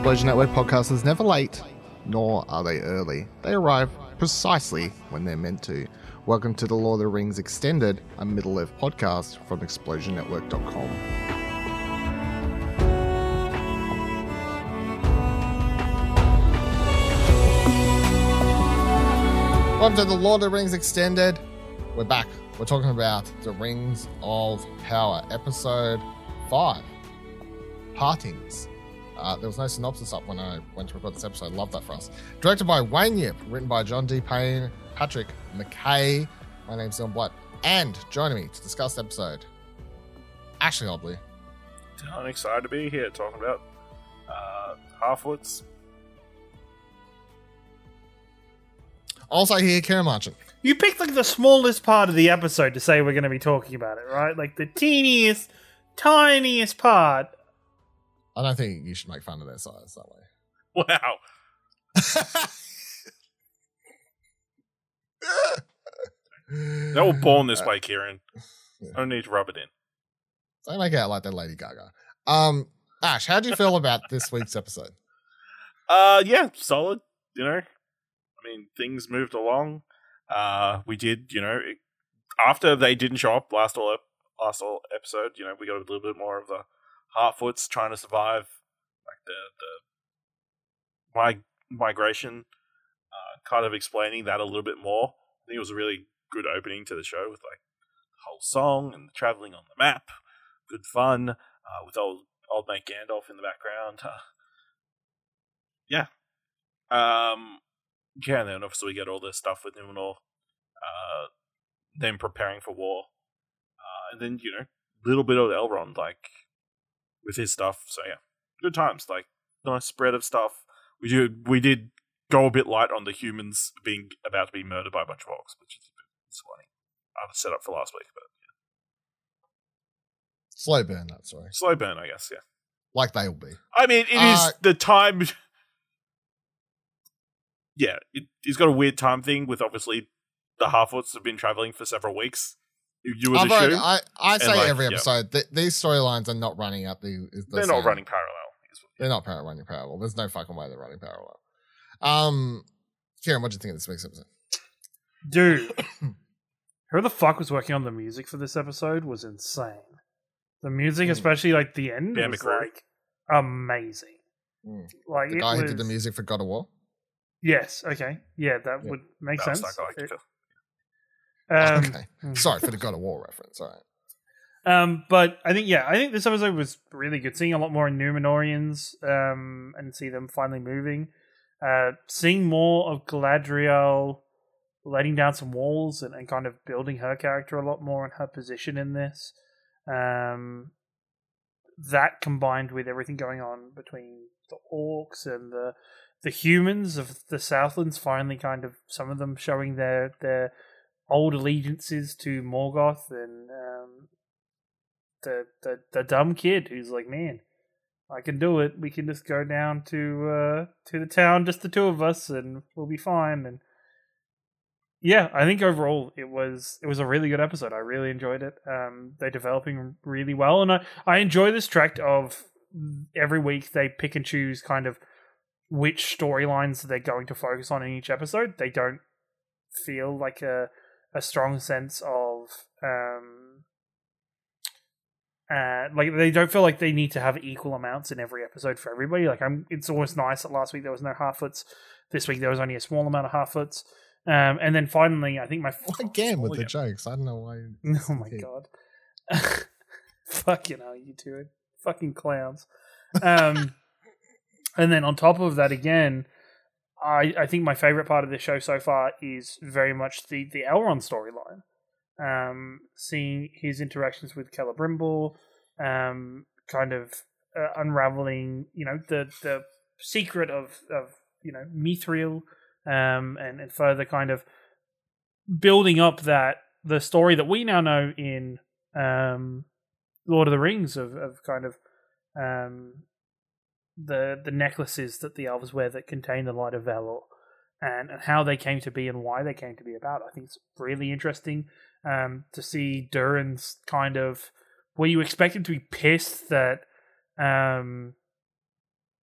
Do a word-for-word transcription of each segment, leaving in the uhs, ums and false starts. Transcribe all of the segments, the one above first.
Explosion Network podcast is never late, nor are they early. They arrive precisely when they're meant to. Welcome to the Lord of the Rings Extended, a Middle-earth podcast from explosion network dot com. Welcome to the Lord of the Rings Extended. We're back. We're talking about the Rings of Power, episode five, Partings. Uh, there was no synopsis up when I went to record this episode. Love that for us. Directed by Wayne Yip, written by John D. Payne, Patrick McKay. My name's Dylan Blatt. And joining me to discuss the episode, Ashley Hobley. I'm excited to be here talking about uh, Halfwoods. Also here, Kieran Marchant. You picked like the smallest part of the episode to say we're going to be talking about it, right? Like the teeniest, tiniest part. I don't think you should make fun of their size that way. Wow. They were born this way, Kieran. Yeah. I don't need to rub it in. Don't make it out like that Lady Gaga. Um, Ash, how do you feel about this week's episode? Uh, yeah, solid. You know, I mean, things moved along. Uh, we did, you know, it, after they didn't show up last all ep- last all episode, you know, we got a little bit more of the Harfoots trying to survive, like the the mig- migration, uh, kind of explaining that a little bit more. I think it was a really good opening to the show with like the whole song and the traveling on the map. Good fun uh, with old old mate Gandalf in the background. Uh, yeah, um, yeah. And then obviously we get all this stuff with Numenor, uh, them preparing for war, uh, and then you know a little bit of Elrond like. With his stuff, so yeah, good times. Like nice spread of stuff. We did we did go a bit light on the humans being about to be murdered by a bunch of orcs, which is a bit disappointing. I was set up for last week, but yeah. Slow burn, that sorry. Slow burn, I guess. Yeah, Like they will be. I mean, it Uh, is the time. Yeah, it, he's got a weird time thing with obviously the Halfwoods have been traveling for several weeks. You would I've already- assume I, I say like, every yeah. episode, th- these storylines are not running up the. the they're same. not running parallel. They're not par- running parallel. There's no fucking way they're running parallel. Um, Kieran, what do you think of this week's episode? Dude, who the fuck was working on the music for this episode was insane. The music, Mm. especially like the end, Dan was McCreary. like amazing. Mm. Like The it guy was, who did the music for God of War? Yes. Okay. Yeah, that Yeah. would make That was sense. that guy, It- Phil. um, okay. Sorry for the God of War reference. All right. Um, but I think, yeah, I think this episode was really good. Seeing a lot more Numenorians um, and see them finally moving. Uh, seeing more of Galadriel letting down some walls and, and kind of building her character a lot more and her position in this. Um, that combined with everything going on between the orcs and the the humans of the Southlands, finally kind of some of them showing their, their old allegiances to Morgoth and um, the, the the dumb kid who's like, man, I can do it. We can just go down to uh, to the town, just the two of us, and we'll be fine. And yeah, I think overall it was it was a really good episode. I really enjoyed it. Um, they're developing really well, and I I enjoy this track of every week they pick and choose kind of which storylines they're going to focus on in each episode. They don't feel like a a strong sense of um uh like they don't feel like they need to have equal amounts in every episode for everybody. Like I'm it's always nice that last week there was no Halfwoods. This week there was only a small amount of Halfwoods. Um and then finally I think my Again with the again. jokes. I don't know why. oh my god. Fucking hell, you two are fucking clowns. Um and then on top of that again, I, I think my favorite part of the show so far is very much the, the Elrond storyline. Um, seeing his interactions with Celebrimbor, um, kind of uh, unraveling, you know, the the secret of, of you know, Mithril, um, and, and further kind of building up that the story that we now know in um, Lord of the Rings of, of kind of um, the the necklaces that the elves wear that contain the light of Valor, and, and how they came to be and why they came to be about. I think it's really interesting um, to see Durin's kind of, where you expect him to be pissed that um,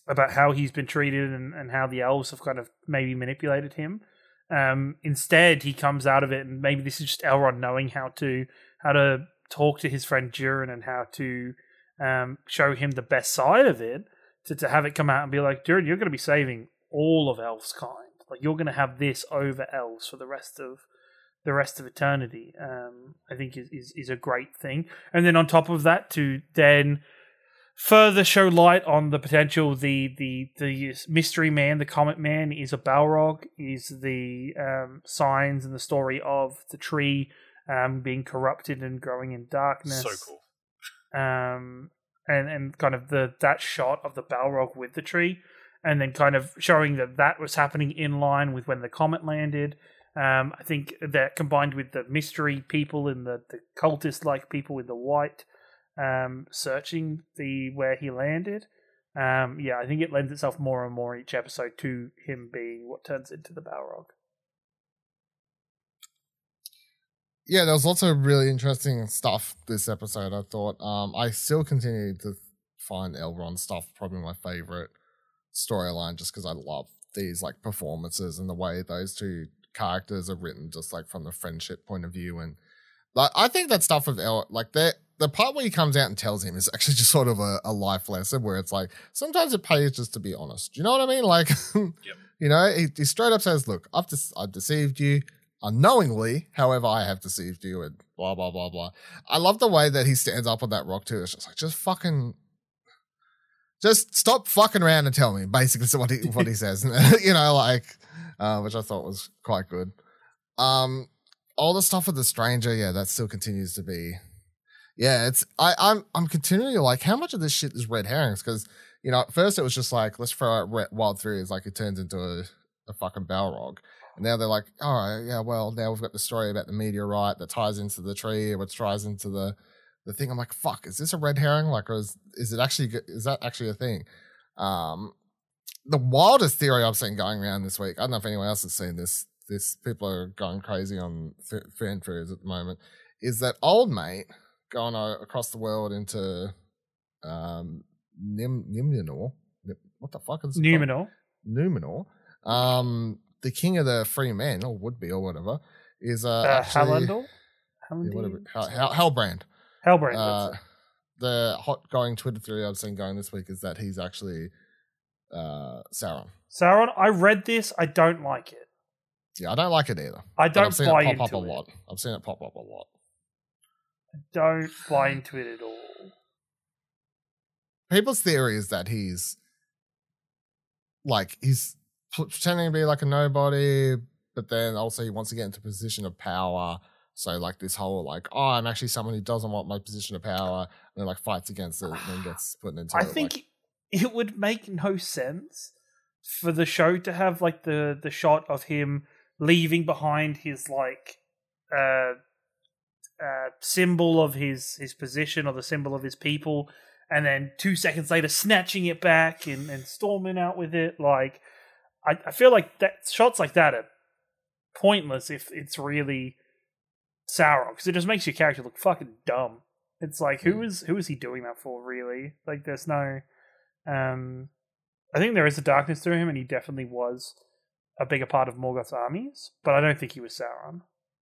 about how he's been treated and, and how the elves have kind of maybe manipulated him. Um, instead, he comes out of it, and maybe this is just Elrond knowing how to how to talk to his friend Durin and how to um, show him the best side of it. To, to have it come out and be like, Durin, you're going to be saving all of Elves kind. Like, you're going to have this over Elves for the rest of the rest of eternity. Um, I think is, is is a great thing. And then on top of that, to then further show light on the potential, the the the mystery man, the comet man, is a Balrog, is the um, signs and the story of the tree um, being corrupted and growing in darkness. So cool. Um, and and kind of the that shot of the Balrog with the tree, and then kind of showing that that was happening in line with when the comet landed. Um, I think that combined with the mystery people and the, the cultist-like people with the white um, searching the where he landed, um, yeah, I think it lends itself more and more each episode to him being what turns into the Balrog. Yeah, there was lots of really interesting stuff this episode, I thought. Um, I still continue to find Elrond stuff probably my favorite storyline, just because I love these like performances and the way those two characters are written, just like from the friendship point of view. And like, I think that stuff with El, like the the part where he comes out and tells him is actually just sort of a, a life lesson, where it's like sometimes it pays just to be honest. Do you know what I mean? Like, yep. You know, he, he straight up says, "Look, I've just I've deceived you unknowingly. However, I have deceived you," and blah blah blah blah. I love the way that he stands up on that rock too. It's just like, just fucking. Just stop fucking around and tell me, basically, so what he what he says. You know, like, uh, which I thought was quite good. Um, all the stuff with the stranger, yeah, that still continues to be, yeah. It's I I'm I'm continually like, how much of this shit is red herrings? Because you know, at first it was just like, let's throw out red, wild theories, like it turns into a, a fucking Balrog, and now they're like, all right, yeah, well, now we've got the story about the meteorite that ties into the tree, which ties into the. The thing, I'm like, fuck, is this a red herring? Like, or is, is it actually, is that actually a thing? Um, the wildest theory I've seen going around this week, I don't know if anyone else has seen this, this people are going crazy on th- fan theories at the moment, is that old mate going uh, across the world into um, Nim- Nimnor, what the fuck is it Numenor. Numenor. Um, the king of the free men, or would be, or whatever, is uh, uh actually... Hallandor? Yeah, whatever, Hell, Hell, Hellbrand. Hellbrand. Uh, the hot going Twitter theory I've seen going this week is that he's actually uh, Sauron. Sauron, I read this. I don't like it. Yeah, I don't like it either. I don't I've seen buy it pop into up a it. lot. I've seen it pop up a lot. I don't buy into it at all. People's theory is that he's like he's pretending to be like a nobody, but then also he wants to get into a position of power. So like this whole like, oh, I'm actually someone who doesn't want my position of power, and then like fights against it and then gets put into I it. think like, it would make no sense for the show to have like the, the shot of him leaving behind his like uh, uh, symbol of his, his position or the symbol of his people, and then two seconds later snatching it back and, and storming out with it. Like, I, I feel like that shots like that are pointless if it's really Sauron, because it just makes your character look fucking dumb. It's like, who is who is he doing that for, really? Like, there's no... Um, I think there is a darkness to him, and he definitely was a bigger part of Morgoth's armies, but I don't think he was Sauron.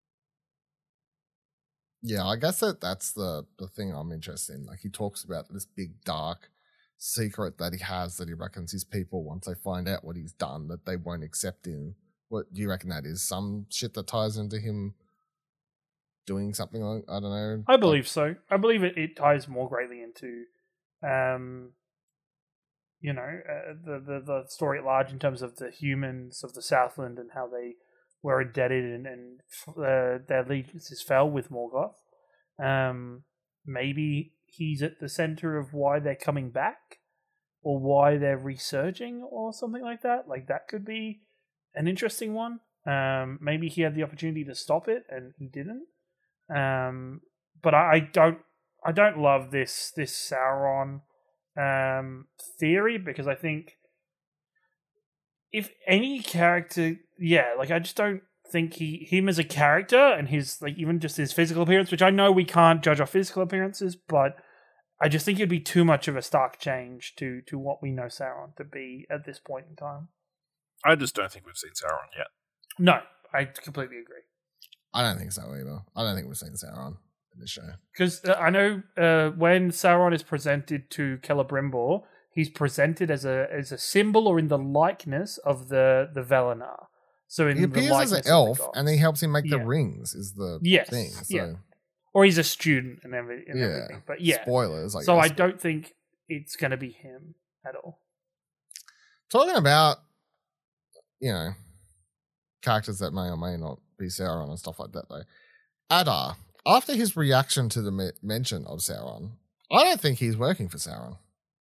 Yeah, I guess that that's the, the thing I'm interested in. Like, he talks about this big, dark secret that he has that he reckons his people, once they find out what he's done, that they won't accept him. What do you reckon that is? Some shit that ties into him doing something like, I don't know. I believe like, so. I believe it, it ties more greatly into, um, you know, uh, the, the the story at large in terms of the humans of the Southland and how they were indebted and, and uh, their allegiances fell with Morgoth. Um, maybe he's at the center of why they're coming back or why they're resurging or something like that. Like, that could be an interesting one. Um, maybe he had the opportunity to stop it and he didn't. Um, but I, I don't, I don't love this this Sauron um, theory, because I think if any character, yeah, like I just don't think he him as a character and his like even just his physical appearance, which I know we can't judge off physical appearances, but I just think it'd be too much of a stark change to to what we know Sauron to be at this point in time. I just don't think we've seen Sauron yet. No, I completely agree. I don't think so either. I don't think we've seen Sauron in this show. Because uh, I know uh, when Sauron is presented to Celebrimbor, he's presented as a as a symbol or in the likeness of the the Velenar. So in He the appears as likeness an of the elf, gods. and he helps him make the Yeah. rings. Is the Yes, thing? So, yeah. Or he's a student and, every, and yeah. everything. But yeah, Spoilers. I so I guess. don't think it's going to be him at all. Talking about, you know, characters that may or may not be Sauron and stuff like that, though. Adar, after his reaction to the me- mention of Sauron, I don't think he's working for Sauron.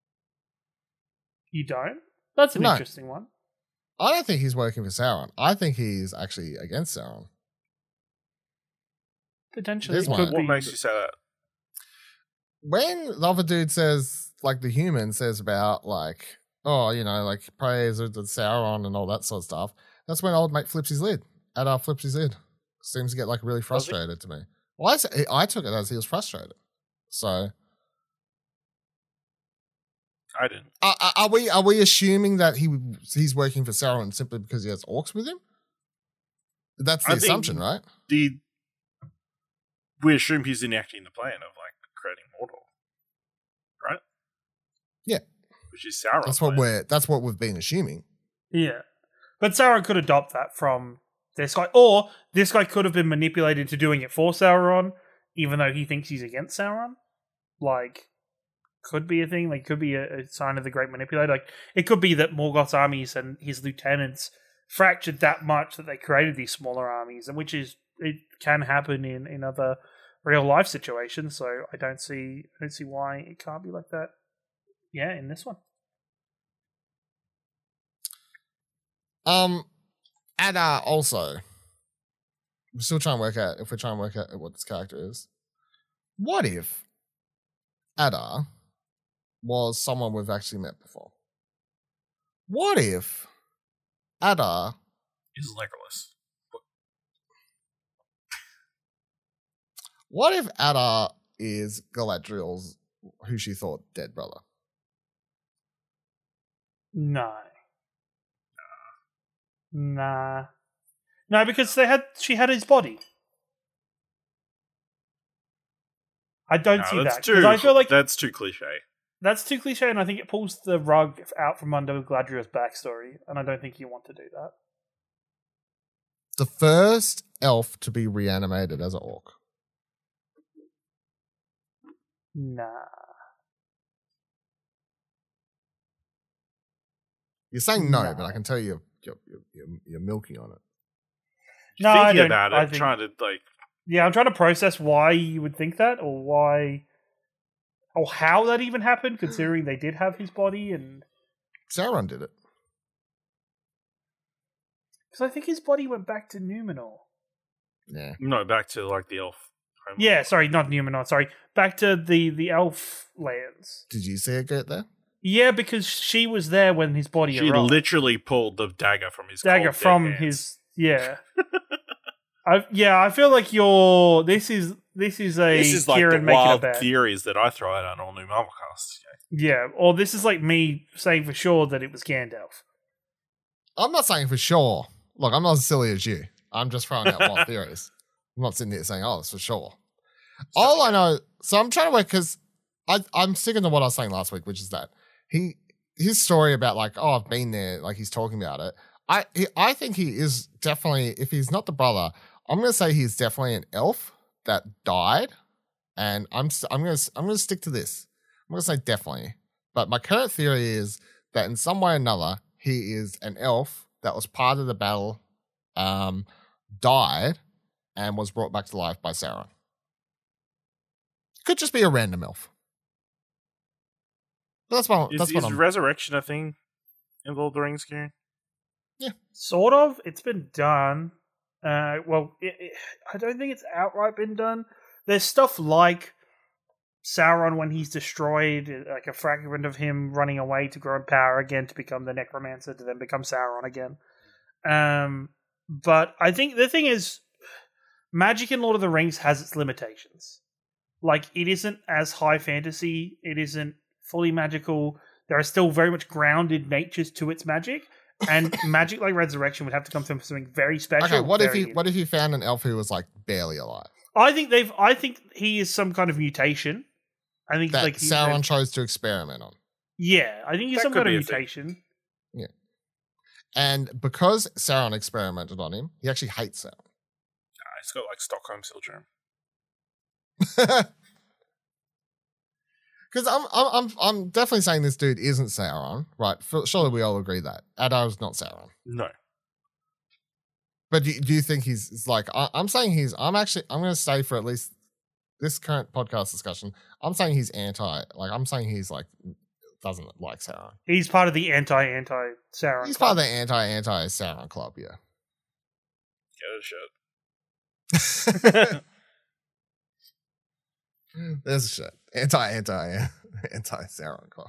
You don't? That's an No. interesting one. I don't think he's working for Sauron. I think he's actually against Sauron. Potentially. There's It one. could What be. makes you say that? When the other dude says, like the human says about, like, oh, you know, like praise of the Sauron and all that sort of stuff, that's when old mate flips his lid. Adar flips his lid. Seems to get like really frustrated to me. Well, I, s- I took it as he was frustrated. So I didn't. are, are- are we are we assuming that he he's working for Sauron simply because he has orcs with him? That's the I think- assumption, right? The we assume he's enacting the plan of like creating Mordor, right? Yeah. Which is Sauron. That's what we're that's what we've been assuming. Yeah. But Sauron could adopt that from this guy. Or this guy could have been manipulated to doing it for Sauron, even though he thinks he's against Sauron. Like, could be a thing. Like, could be a, a sign of the Great Manipulator. Like, it could be that Morgoth's armies and his lieutenants fractured that much that they created these smaller armies, and which is it can happen in, in other real life situations. So I don't see I don't see why it can't be like that. Yeah, in this one. Um, Adar also. We're still trying to work out if we're trying to work out what this character is. What if Adar was someone we've actually met before? What if Adar is Legolas. What if Adar is Galadriel's who she thought dead brother? No. Nah. No, because they had she had his body. I don't No, see that's that. too. Because I feel like that's too cliche. that's too cliche, and I think it pulls the rug out from under Galadriel's backstory, and I don't think you want to do that. The first elf to be reanimated as an orc. Nah. You're saying no, No. but I can tell you you're, you're, you're, you're milking on it. No, I Thinking don't- about it, I think- trying to like. Yeah, I'm trying to process why you would think that, or why, or how that even happened, considering they did have his body, and Sauron did it. because I think his body went back to Numenor. Yeah. No, back to like the elf. homeland. Yeah, sorry, not Numenor. Sorry, back to the the elf lands. Did you see it get there? Yeah, because she was there when his body She arrived. literally pulled the dagger from his Dagger cold, dead from hands. his yeah. I yeah, I feel like you're. This is this is a This is like Kieran the making a wild bet. theories that I throw out on all new Marvelcasts. Yeah, or this is like me saying for sure that it was Gandalf. I'm not saying for sure. Look, I'm not as silly as you. I'm just throwing out wild theories. I'm not sitting there saying, oh, it's for sure. All I know, so I'm trying to work because I'm sticking to what I was saying last week, which is that he his story about like, oh, I've been there, like he's talking about it. I he, I think he is definitely, if he's not the brother, I'm going to say he's definitely an elf that died, and I'm s- I'm going to I'm going to stick to this. I'm going to say definitely, but my current theory is that in some way or another he is an elf that was part of the battle, um, died, and was brought back to life by Sauron. Could just be a random elf. But that's what Is, that's what is I'm. resurrection a thing in Lord of the Rings, Kieran? Sort of. It's been done. Uh, well, it, it, I don't think it's outright been done. There's stuff like Sauron when he's destroyed, like a fragment of him running away to grow in power again to become the necromancer to then become Sauron again. Um, but I think the thing is, magic in Lord of the Rings has its limitations. Like, it isn't as high fantasy. It isn't fully magical. There are still very much grounded natures to its magic. And magic like Resurrection would have to come from something very special. Okay, what if very you what if you found an elf who was like barely alive? I think they've. I think he is some kind of mutation. I think That like he- Sauron chose to experiment on. Yeah, I think he's That some could kind of be a thing. mutation. And because Sauron experimented on him, he actually hates Sauron. Nah, he's got like Stockholm syndrome. Because I'm, I'm, I'm, I'm definitely saying this dude isn't Sauron, right? For, surely we all agree that Adar's not Sauron. No. But do, do you think he's it's like? I, I'm saying he's. I'm actually. I'm going to say for at least this current podcast discussion, I'm saying he's anti. Like I'm saying he's like doesn't like Sauron. He's part of the anti anti Sauron. He's part of the anti anti Sauron club. Yeah. Get a shit. There's a shit. Anti anti anti Sauron club.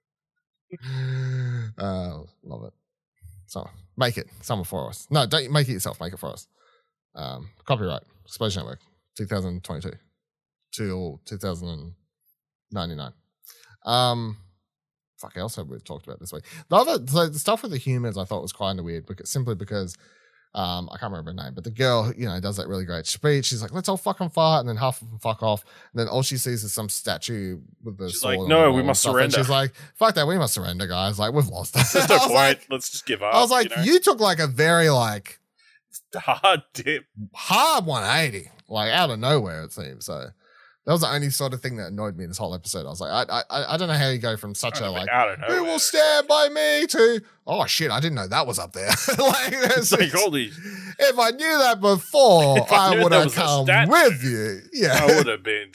uh, love it. So make it someone for us. No, don't make it yourself. Make it for us. Um, copyright Explosion Network, twenty twenty-two till two thousand ninety-nine. Um, fuck else have we talked about this week? The other so the stuff with the humans I thought was kind of weird because simply because um I can't remember her name, but the girl you know does that really great speech. She's like, "Let's all fucking fight," and then half of them fuck off. And then all she sees is some statue with the She's sword. like, on "No, the we wall and must stuff. And surrender." she's like, "Fuck that, we must surrender, guys. Like we've lost." There's no I was point. like, Let's just give up. I was like, you, know? you took like a very like hard dip. hard one eighty, like out of nowhere, it seems. So that was the only sort of thing that annoyed me this whole episode. I was like, I I, I don't know how you go from such a like, I don't know. who will stand by me to, oh shit, I didn't know that was up there. like, It's like, holy, if I knew that before, If I I, knew would there have was a come statue, with you. Yeah, I would have been.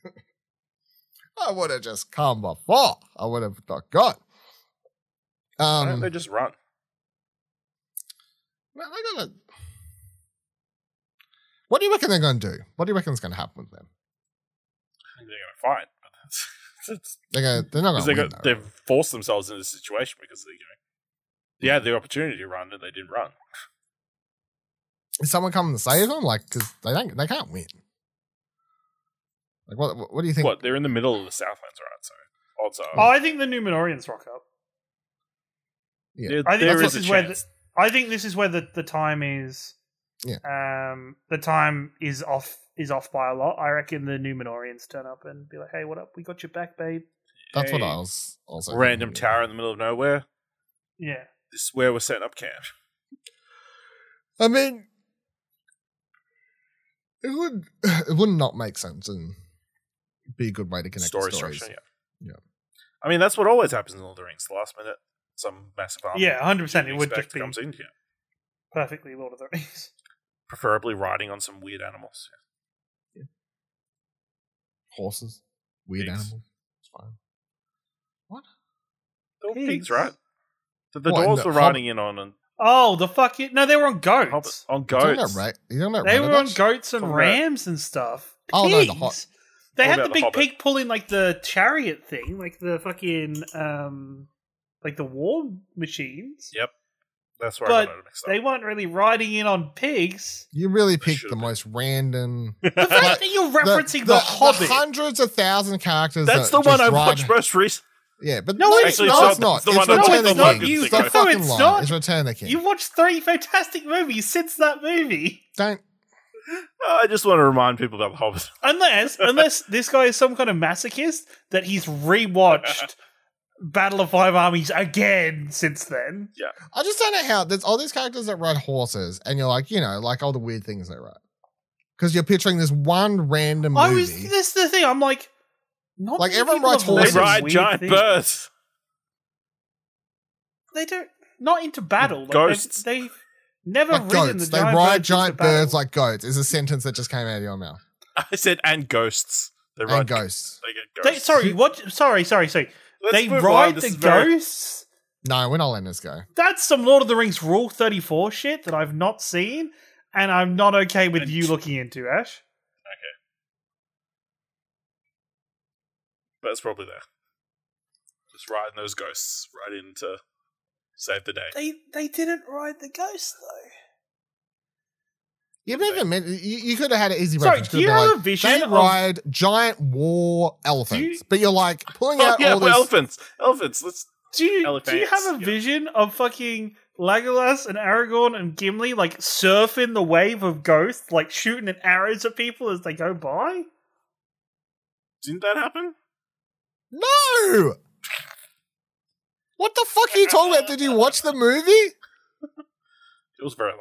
I would have just come before. I would have not got. Why don't Um, they just run? well, they gotta. What do you reckon they're going to do? What do you reckon is going to happen with them? I think they're going to fight. But that's, that's, They're gonna, they're not going because they to win. got, though, they've forced themselves into this situation because they, you know, they had the opportunity to run and they didn't run. Is someone coming to save them? Like, because they don't, they can't win. Like, what, what do you think? What? They're in the middle of the Southlands, right? So odds are, Oh, I think the Numenorians rock up. Yeah. there, I think there this is is a where the, chance. I think this is where the, the time is. Yeah. Um, the time is off is off by a lot. I reckon the Numenorians turn up and be like, "Hey, what up? We got your back, babe." That's what Hey, I was also Random thinking. tower in the middle of nowhere. Yeah. This is where we're setting up camp. I mean, it would it would not make sense and be a good way to connect Story the stories. structure, yeah. Yeah. I mean, that's what always happens in Lord of the Rings. The last minute, some massive army. Yeah, one hundred percent. you It would expect just be comes in here. perfectly Lord of the Rings. Preferably riding on some weird animals. Horses, weird Pigs. animals. It's fine. What? They were pigs, Pigs. right? That the What, in doors the were Hob- riding in on and Oh, the fuck it! No, they were on Hobbit, goats. on You talking about goats. Ra- you talking about They were on Radagast? goats and Talking about- rams and stuff. Oh, no, the Pigs. hot- They What had about the the big Hobbit? pig pulling like the chariot thing, like the fucking um, like the war machines. Yep, that's where But I got it mixed up. They weren't really riding in on pigs. You really picked should've the been. most random. The fact that you're referencing the, the Hobbit. hundreds of thousand characters. That's that the one just I ride- watched most recently. Yeah, but No, no, it's it's, Actually, no, it's it's not. not. It's the It's one I Return watched of the the King. longest It's the ago. No, fucking it's lie. not. It's Return of the King. You've watched three fantastic movies since that movie. Don't. I just want to remind people about the Hobbit. Unless, unless this guy is some kind of masochist that he's rewatched Battle of Five Armies again since then. I just don't know how there's all these characters that ride horses, and you're like, you know, like all the weird things they ride. Because you're picturing this one random I movie. was. This is the thing. I'm like, not Like, many everyone people rides have They horses. weird ride giant things. birds. They don't. Not into battle. Like, Ghosts. They, they've never like ridden goats. the They giant ride birds into giant battle. birds like goats, is a sentence that just came out of your mouth. I said, and ghosts. They ride And ghosts. They get They, ghosts. sorry, what? Sorry, sorry, sorry. Let's they move ride on. This the is very- ghosts. No, we're not letting this go. That's some Lord of the Rings Rule thirty-four shit that I've not seen, and I'm not okay with you looking into, Ash. But it's probably there. Just riding those ghosts right in to save the day. They they didn't ride the ghosts though. You've never meant you, you could have had an easy Sorry, reference. do you Could have like, a vision They of- ride giant war elephants, you- but you're like pulling Oh, out yeah, all but this. elephants. Elephants. Let's. Do you, do you Elephants, have a yeah. vision of fucking Legolas and Aragorn and Gimli like surfing the wave of ghosts, like shooting arrows at people as they go by? Didn't that happen? No. What the fuck are you talking about? Did you watch the movie? It was very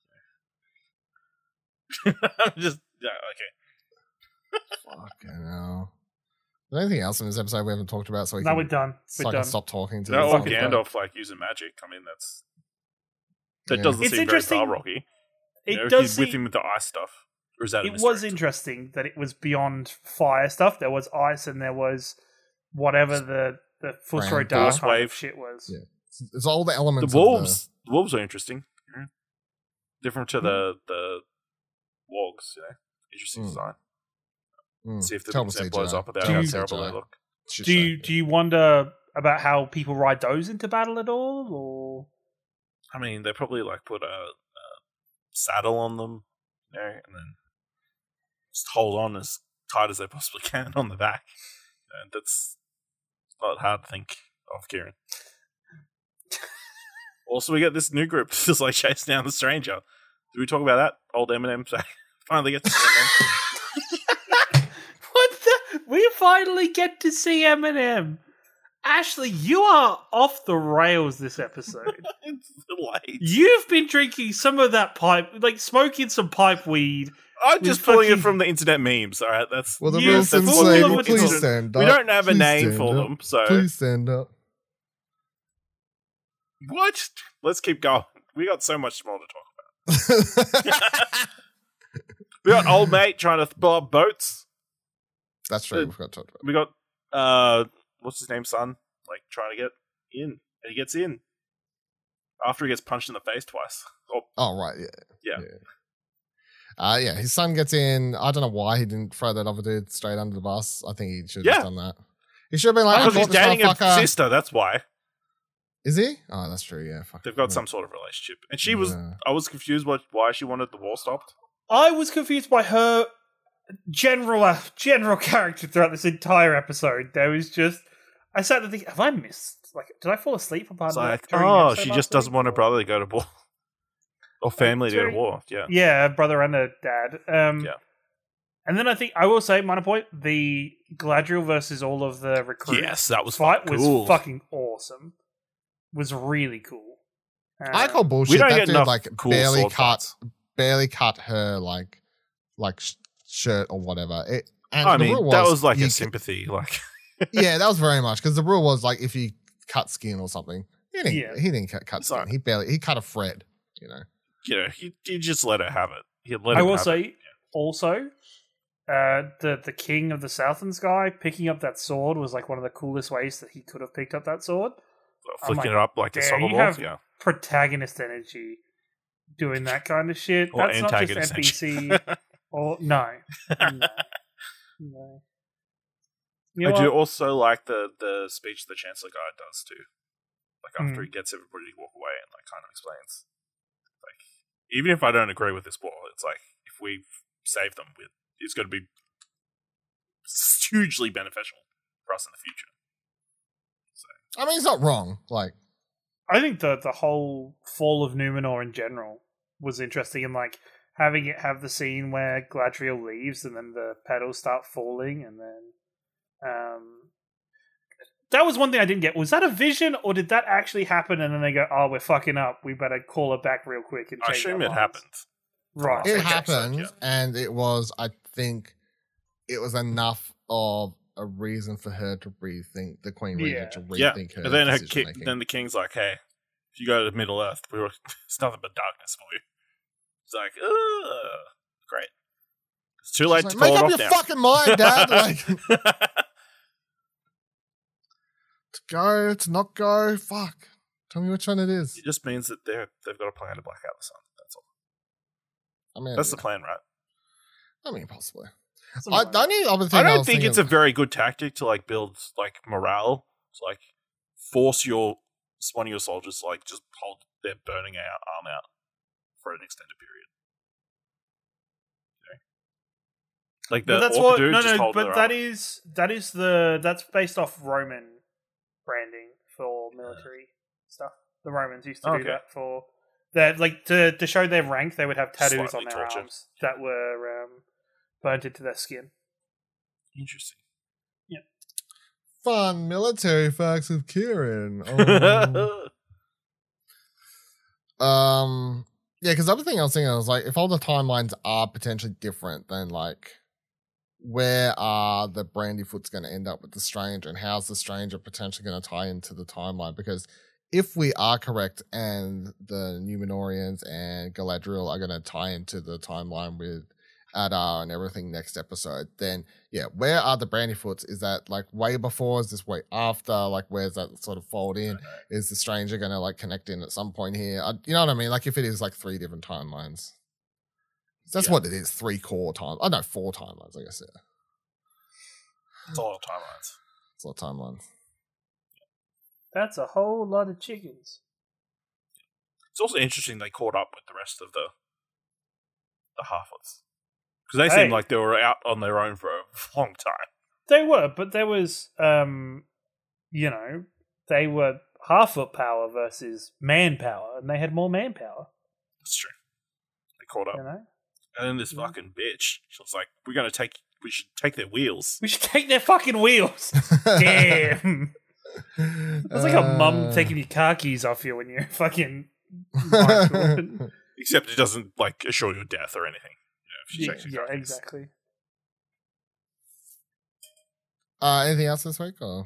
long. I'm just yeah. Okay. Fucking hell. Is there anything else in this episode we haven't talked about? So we No, can, we're done. so We're I can done. stop talking to No, you. or fucking Gandalf like using magic. I mean, that's that Yeah. doesn't It's seem very interesting- Balrogy. It You know, does he's with seem- him with the ice stuff. Or is that a it was misdirect? interesting that it was beyond fire stuff. There was ice and there was whatever the the Fusro Brand Dark Force kind wave. of shit was. Yeah. It's, it's all the elements. The of wolves. The wolves are interesting. Yeah. Different to the the wargs. You know, interesting Mm. design. The, mm, See if the terrible thing C G I. blows up without Do how you- terrible C G I. they look. Shit Do show. you do you wonder about how people ride those into battle at all, or I mean, they probably like put a, a saddle on them, you know, and then just hold on as tight as they possibly can on the back. And that's not hard to think of, Kieran. Also, we get this new group that's just like chasing down the stranger. Did we talk about that? Old Eminem finally gets to see Eminem. what the? We finally get to see Eminem. Ashley, you are off the rails this episode. It's late. You've been drinking some of that pipe, like smoking some pipe weed. I'm with just pulling fucking- it from the internet memes. All right, that's Well, the You Wilsons full say, of well, it. please stand up. we don't have a Please name stand for up. them, so Please stand up. what? Let's keep going. We got so much more to talk about. We got old mate trying to blow up boats. That's true. We forgot to talk about. We got uh, what's his name, son? Like trying to get in, and he gets in after he gets punched in the face twice. Oh, Oh right, yeah, Yeah. Uh, yeah, his son gets in. I don't know why he didn't throw that other dude straight under the bus. I think he should have Yeah. done that. He should have been like, I because he's caught this dating a motherfucker. sister. That's why Is he? Oh, that's true. Yeah, fuck. they've got yeah. some sort of relationship. And she was, Yeah. I was confused what why she wanted the war stopped. I was confused by her general uh, general character throughout this entire episode. There was just I sat there thinking, have I missed? Like, did I fall asleep for part It's of like, that? during the oh, episode she last just doesn't week? want her brother to go to war or family to go to during- war. Yeah, Yeah, a brother and a dad. Um, Yeah. And then I think I will say, minor point: the Galadriel versus all of the recruits yes, that was fight fucking was cool. fucking awesome. Was really cool. Uh, I call bullshit. we don't that get dude enough like cool barely sword cut, fights. barely cut her like, like sh- shirt or whatever. It. And I the mean, rule that was like you a c- sympathy. Like, yeah, that was very much because the rule was like if you cut skin or something, he didn't. Yeah. He didn't cut, cut skin. Sorry. He barely. He cut a thread. You know. you know, he, he just let her have it. He let I him will have say it. also, uh, the the king of the Southlands guy picking up that sword was like one of the coolest ways that he could have picked up that sword. flicking like, it up like a damn, soccer you ball. have- Yeah, Protagonist energy, doing that kind of shit. or That's not just antagonist. N P C or no, no, no. You know I do what? also like the the speech the Chancellor guy does too. Like after Mm. he gets everybody to walk away and like kind of explains, like even if I don't agree with this war, it's like if we save them, with it's going to be hugely beneficial for us in the future. I mean, he's not wrong. Like, I think the the whole fall of Numenor in general was interesting, and like having it have the scene where Galadriel leaves and then the petals start falling, and then um, that was one thing I didn't get. Was that a vision, or did that actually happen? And then they go, "Oh, we're fucking up. We better call it back real quick." And I change assume our it minds." happened. Right. it Okay, so, happened, yeah. and it was. I think it was enough of a reason for her to rethink the Queen Regent to Yeah, rethink her and then her decision ki- making. then the king's like, "Hey, if you go to Middle Earth, we were it's nothing but darkness for you." It's like, ugh, great. It's too late She's to like, call make it up off your now. fucking mind, Dad. Like, to go, to not go. Fuck. Tell me which one it is. It just means that they're they've got a plan to black out the sun. That's all. I mean, That's the plan, right? I mean, possibly. Something I, like the only other thing I I, don't was think thinking it's a very good tactic to like build like morale. To like force your one of your soldiers to like just hold their burning out arm out for an extended period. Like the But that's orc what dude no just no. holding But their that arm. is that is the that's based off Roman branding for military stuff. The Romans used to Okay. do that for that, like to to show their rank. They would have tattoos Slightly on their tortured. arms that were um, burnt into their skin. Interesting. Fun military facts with Kieran. Um, um yeah, because the other thing I was thinking was like, if all the timelines are potentially different, then like, where are the Brandyfoots going to end up with the Stranger, and how's the Stranger potentially going to tie into the timeline? Because if we are correct, and the Numenorians and Galadriel are going to tie into the timeline with Adar and everything next episode, then yeah, where are the Brandyfoots? Is that like way before? Is this way after? Like, where's that sort of fold in? Is the Stranger going to like connect in at some point here? Uh, you know what I mean? Like, if it is like three different timelines, that's Yeah. what it is. Three core time. Oh no, four timelines. I guess yeah, It's a lot of timelines. it's a lot of timelines. That's a whole lot of chickens. It's also interesting they caught up with the rest of the the Half-Elves. Because they Hey. seemed like they were out on their own for a long time. They were, but there was, um, you know, they were half foot power versus manpower, and they had more manpower. That's true. They caught up. You know, And then this Yeah. fucking bitch, she was like, we're going to take, we should take their wheels. we should take their fucking wheels. Damn, it's like a mum Uh, taking your car keys off you when you're fucking. Michael. Except it doesn't, like, assure your death or anything. You know, if she yeah, takes your yeah, car keys. exactly. Uh, anything else this week? Or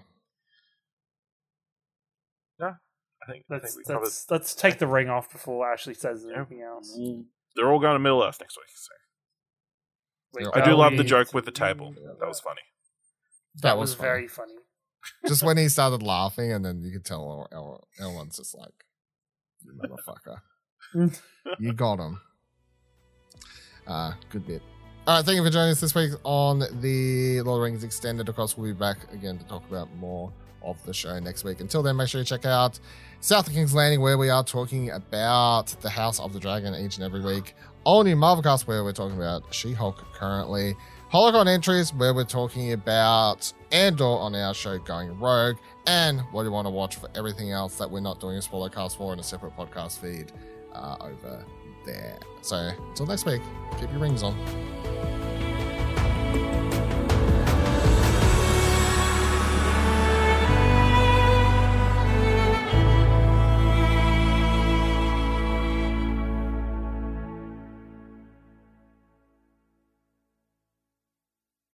I think, I Let's think we covered. let's let's take the ring off before Ashley says Yeah. anything else. They're all going to Middle Earth next week. So. Wait, I do are love the we- joke with the table. That was funny. That, was, very funny. just when he started laughing, and then you could tell El- El- Elrond's just like, "You motherfucker, you got him." Uh, good bit. All right, thank you for joining us this week on the Lord of the Rings Extended. Of course, we'll be back again to talk about more of the show next week. Until then, make sure you check out South of King's Landing, where we are talking about the House of the Dragon each and every week. All new Marvelcast, where we're talking about She-Hulk currently. Holocron Entries, where we're talking about Andor on our show Going Rogue, and what you want to watch for everything else that we're not doing a spoiler cast for in a separate podcast feed uh, over there. So until next week, keep your rings on.